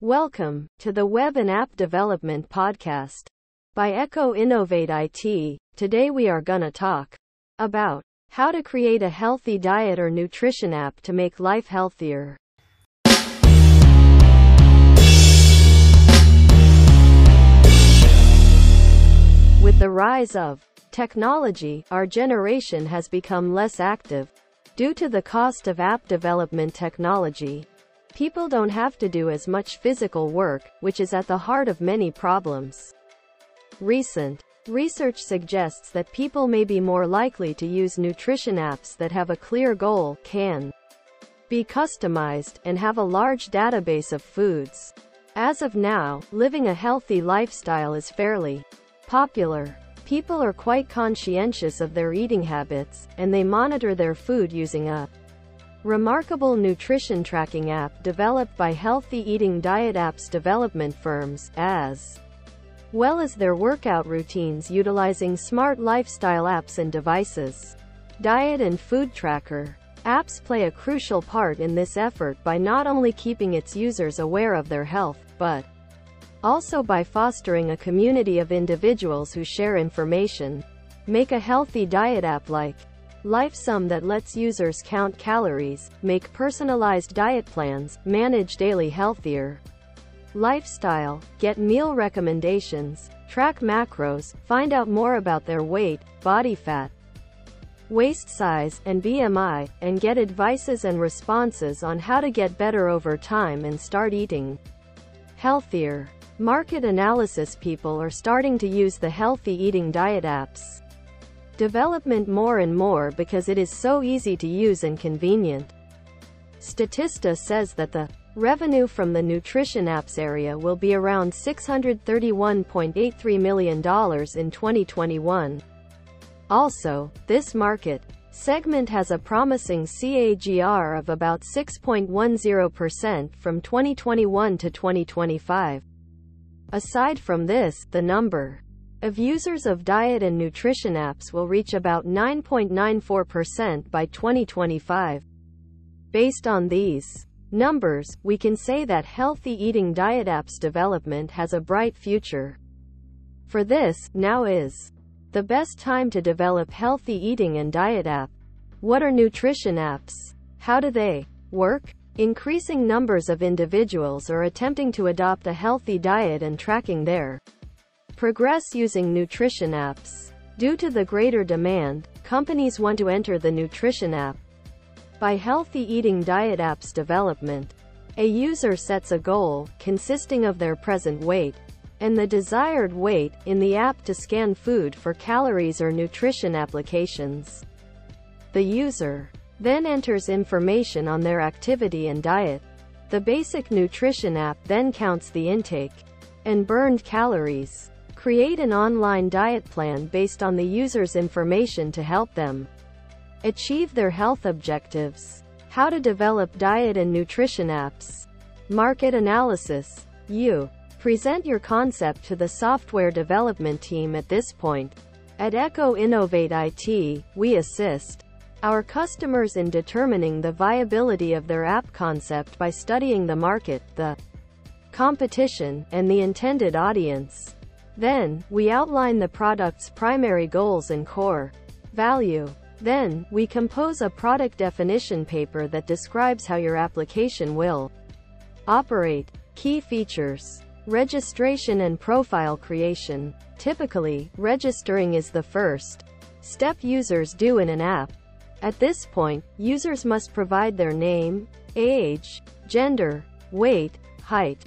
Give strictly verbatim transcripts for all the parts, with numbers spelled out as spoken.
Welcome to the Web and App Development Podcast by Echo Innovate I T. Today we are gonna talk about how to create a healthy diet or nutrition app to make life healthier. With the rise of technology, our generation has become less active. Due to the cost of app development technology, people don't have to do as much physical work, which is at the heart of many problems. Recent research suggests that people may be more likely to use nutrition apps that have a clear goal, can be customized, and have a large database of foods. As of now, living a healthy lifestyle is fairly popular. People are quite conscientious of their eating habits, and they monitor their food using a remarkable nutrition tracking app developed by healthy eating diet apps development firms, as well as their workout routines utilizing smart lifestyle apps and devices. Diet and food tracker apps play a crucial part in this effort by not only keeping its users aware of their health, but also by fostering a community of individuals who share information. Make a healthy diet app like LifeSum that lets users count calories, make personalized diet plans, manage daily healthier lifestyle, get meal recommendations, track macros, find out more about their weight, body fat, waist size, and B M I, and get advices and responses on how to get better over time and start eating healthier. Market analysis people are starting to use the healthy eating diet apps development more and more because it is so easy to use and convenient. Statista says that the revenue from the nutrition apps area will be around six hundred thirty-one point eight three million dollars in twenty twenty-one. Also, this market segment has a promising C A G R of about six point one zero percent from twenty twenty-one to twenty twenty-five. Aside from this, the number of users of diet and nutrition apps will reach about nine point nine four percent by twenty twenty-five. Based on these numbers, we can say that healthy eating diet apps development has a bright future. For this, now is the best time to develop healthy eating and diet app. What are nutrition apps? How do they work? Increasing numbers of individuals are attempting to adopt a healthy diet and tracking their progress using nutrition apps. Due to the greater demand, companies want to enter the nutrition app by healthy eating diet apps development. A user sets a goal, consisting of their present weight and the desired weight, in the app to scan food for calories or nutrition applications. The user then enters information on their activity and diet. The basic nutrition app then counts the intake and burned calories. Create an online diet plan based on the user's information to help them achieve their health objectives. How to develop diet and nutrition apps. Market analysis. You present your concept to the software development team. At this point, at Echo Innovate I T, we assist our customers in determining the viability of their app concept by studying the market, the competition, and the intended audience. Then, we outline the product's primary goals and core value. Then, we compose a product definition paper that describes how your application will operate. Key features. Registration and profile creation. Typically, registering is the first step users do in an app. At this point, users must provide their name, age, gender, weight, height,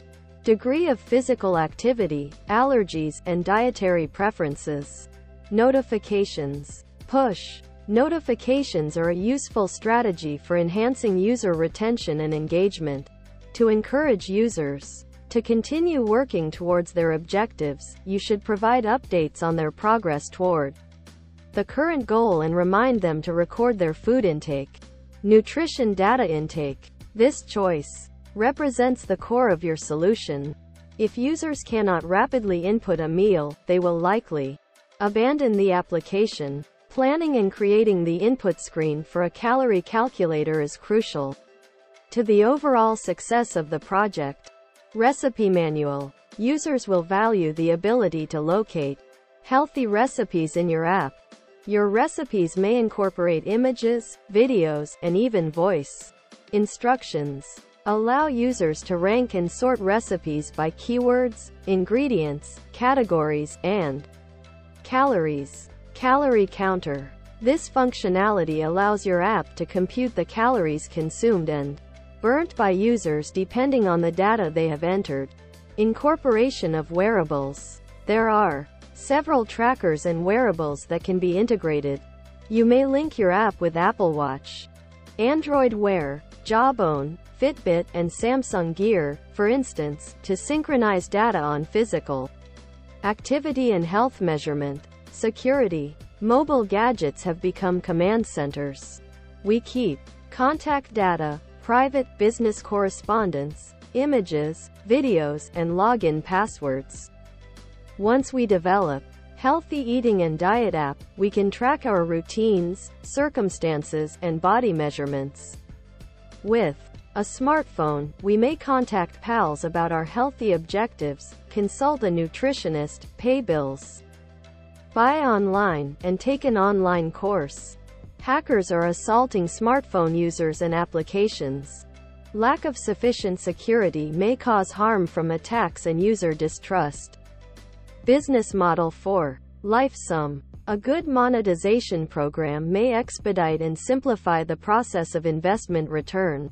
degree of physical activity, allergies, and dietary preferences. Notifications. Push notifications are a useful strategy for enhancing user retention and engagement. To encourage users to continue working towards their objectives, you should provide updates on their progress toward the current goal and remind them to record their food intake. Nutrition data intake. This choice represents the core of your solution. If users cannot rapidly input a meal, they will likely abandon the application. Planning and creating the input screen for a calorie calculator is crucial to the overall success of the project. Recipe manual. Users will value the ability to locate healthy recipes in your app. Your recipes may incorporate images, videos, and even voice instructions. Allow users to rank and sort recipes by keywords, ingredients, categories, and calories. Calorie counter. This functionality allows your app to compute the calories consumed and burnt by users depending on the data they have entered. Incorporation of wearables. There are several trackers and wearables that can be integrated. You may link your app with Apple Watch, Android Wear, Jawbone, Fitbit, and Samsung Gear, for instance, to synchronize data on physical activity and health measurement. Security. Mobile gadgets have become command centers. We keep contact data, private, business correspondence, images, videos, and login passwords. Once we develop healthy eating and diet app, we can track our routines, circumstances, and body measurements. With a smartphone, we may contact pals about our healthy objectives, consult a nutritionist, pay bills, buy online, and take an online course. Hackers are assaulting smartphone users and applications. Lack of sufficient security may cause harm from attacks and user distrust. Business model for LifeSum. A good monetization program may expedite and simplify the process of investment return.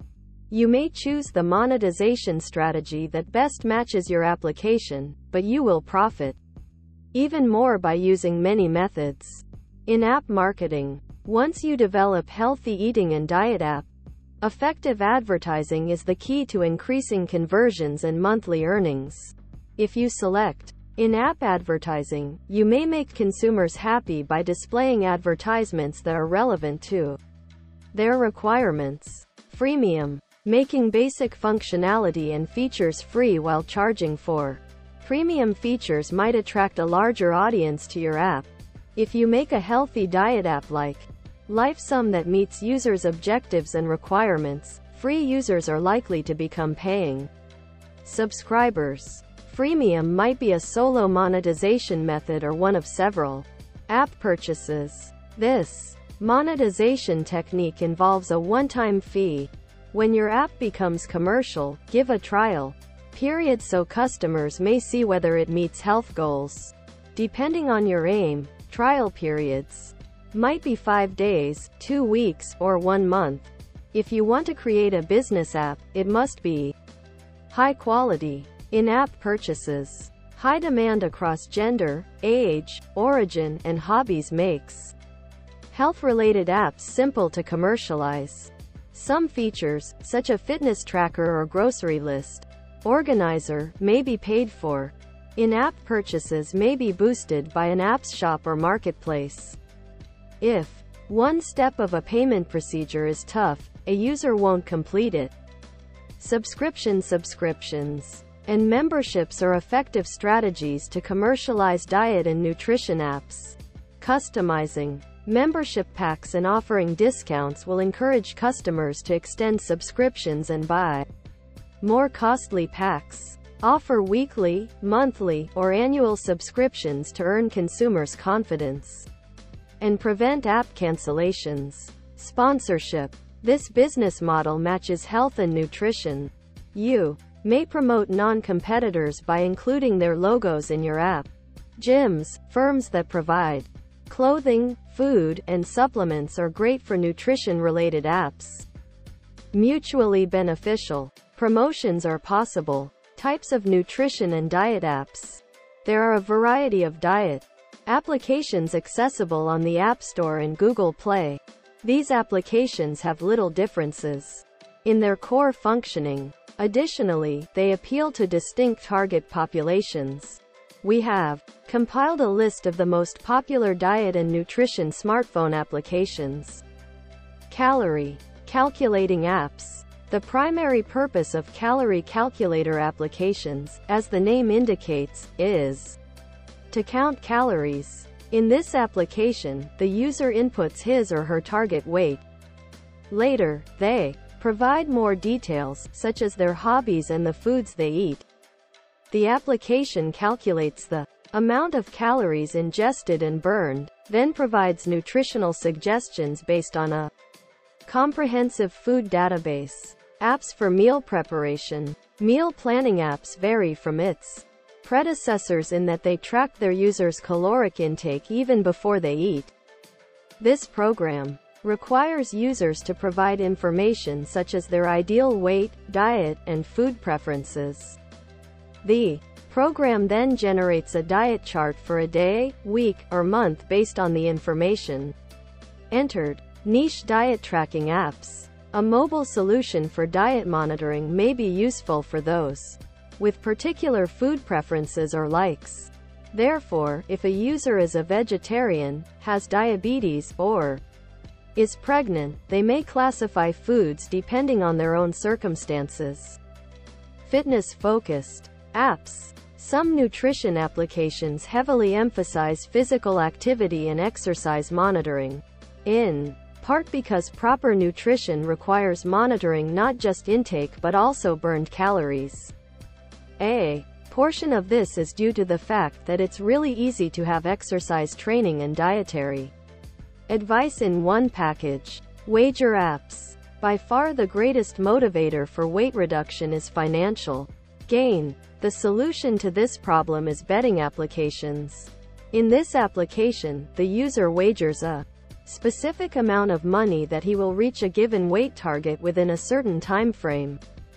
You may choose the monetization strategy that best matches your application, but you will profit even more by using many methods. In-app marketing. Once you develop healthy eating and diet app, effective advertising is the key to increasing conversions and monthly earnings. If you select in-app advertising, you may make consumers happy by displaying advertisements that are relevant to their requirements. Freemium. Making basic functionality and features free while charging for premium features might attract a larger audience to your app. If you make a healthy diet app like LifeSum that meets users' objectives and requirements, free users are likely to become paying subscribers. Freemium might be a solo monetization method or one of several app purchases. This monetization technique involves a one-time fee. When your app becomes commercial, give a trial period so customers may see whether it meets health goals. Depending on your aim, trial periods might be five days, two weeks, or one month. If you want to create a business app, it must be high quality. In-app purchases. High demand across gender, age, origin, and hobbies makes health-related apps simple to commercialize. Some features, such as a fitness tracker or grocery list organizer, may be paid for. In-app purchases may be boosted by an apps shop or marketplace. If one step of a payment procedure is tough, a user won't complete it. Subscription subscriptions and memberships are effective strategies to commercialize diet and nutrition apps. Customizing membership packs and offering discounts will encourage customers to extend subscriptions and buy more costly packs. Offer weekly, monthly, or annual subscriptions to earn consumers' confidence and prevent app cancellations. Sponsorship. This business model matches health and nutrition. You may promote non-competitors by including their logos in your app. Gyms, firms that provide clothing, food, and supplements are great for nutrition-related apps. Mutually beneficial. Promotions are possible. Types of nutrition and diet apps. There are a variety of diet applications accessible on the App Store and Google Play. These applications have little differences in their core functioning. Additionally, they appeal to distinct target populations. We have compiled a list of the most popular diet and nutrition smartphone applications. Calorie calculating apps. The primary purpose of calorie calculator applications, as the name indicates, is to count calories. In this application, the user inputs his or her target weight. Later, they provide more details, such as their hobbies and the foods they eat. The application calculates the amount of calories ingested and burned, then provides nutritional suggestions based on a comprehensive food database. Apps for meal preparation. Meal planning apps vary from its predecessors in that they track their users' caloric intake even before they eat. This program requires users to provide information such as their ideal weight, diet, and food preferences. The program then generates a diet chart for a day, week, or month based on the information entered. Niche diet tracking apps. A mobile solution for diet monitoring may be useful for those with particular food preferences or likes. Therefore, if a user is a vegetarian, has diabetes, or is pregnant, they may classify foods depending on their own circumstances. Fitness-focused apps. Some nutrition applications heavily emphasize physical activity and exercise monitoring, in part because proper nutrition requires monitoring not just intake but also burned calories. A portion of this is due to the fact that it's really easy to have exercise training and dietary advice in one package. Wager apps. By far the greatest motivator for weight reduction is financial gain. The solution to this problem is betting applications. In this application, the user wagers a specific amount of money that he will reach a given weight target within a certain time frame.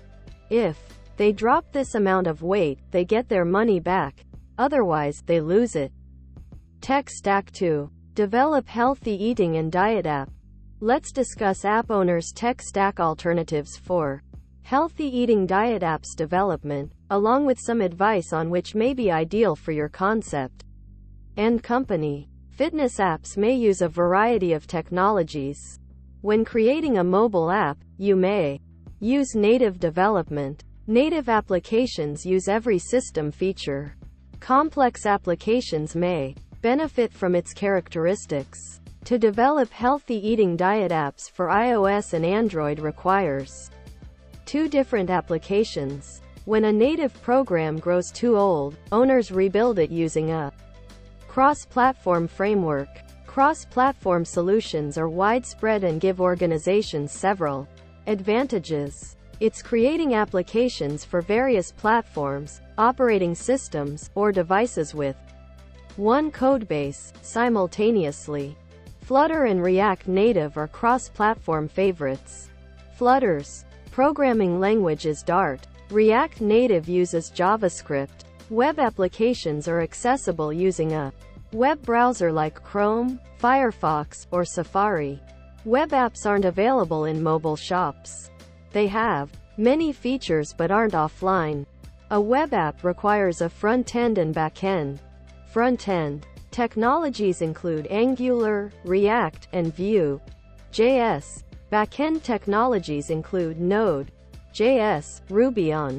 If they drop this amount of weight, they get their money back. Otherwise, they lose it. Tech Stack two. Develop healthy eating and diet app. Let's discuss app owners' tech stack alternatives for healthy eating diet apps development, along with some advice on which may be ideal for your concept and company. Fitness apps may use a variety of technologies. When creating a mobile app, you may use native development. Native applications use every system feature. Complex applications may benefit from its characteristics. To develop healthy eating diet apps for iOS and Android requires two different applications. When a native program grows too old, owners rebuild it using a cross-platform framework. Cross-platform solutions are widespread and give organizations several advantages. It's creating applications for various platforms, operating systems, or devices with one codebase, simultaneously. Flutter and React Native are cross-platform favorites. Flutter's programming language is Dart. React Native uses JavaScript. Web applications are accessible using a web browser like Chrome, Firefox, or Safari. Web apps aren't available in mobile shops. They have many features but aren't offline. A web app requires a front-end and back-end. Front-end technologies include Angular, React, and Vue. J S. Back-end technologies include Node, J S, Ruby on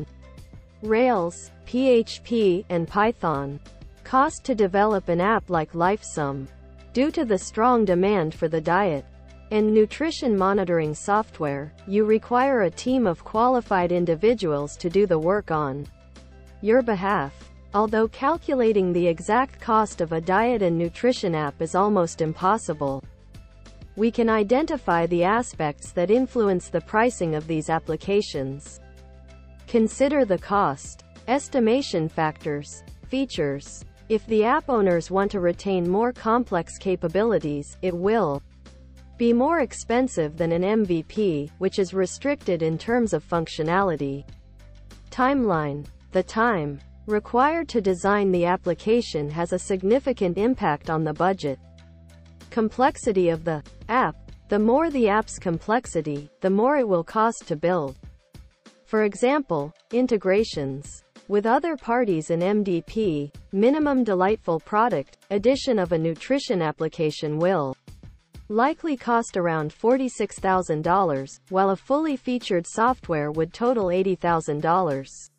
Rails, P H P, and Python. Cost to develop an app like LifeSum. Due to the strong demand for the diet and nutrition monitoring software, you require a team of qualified individuals to do the work on your behalf. Although calculating the exact cost of a diet and nutrition app is almost impossible, we can identify the aspects that influence the pricing of these applications. Consider the cost estimation factors. Features. If the app owners want to retain more complex capabilities, it will be more expensive than an M V P, which is restricted in terms of functionality. Timeline. The time required to design the application has a significant impact on the budget. Complexity of the app. The more the app's complexity, the more it will cost to build. For example, integrations with other parties in M D P, minimum delightful product, addition of a nutrition application will likely cost around forty-six thousand dollars, while a fully featured software would total eighty thousand dollars.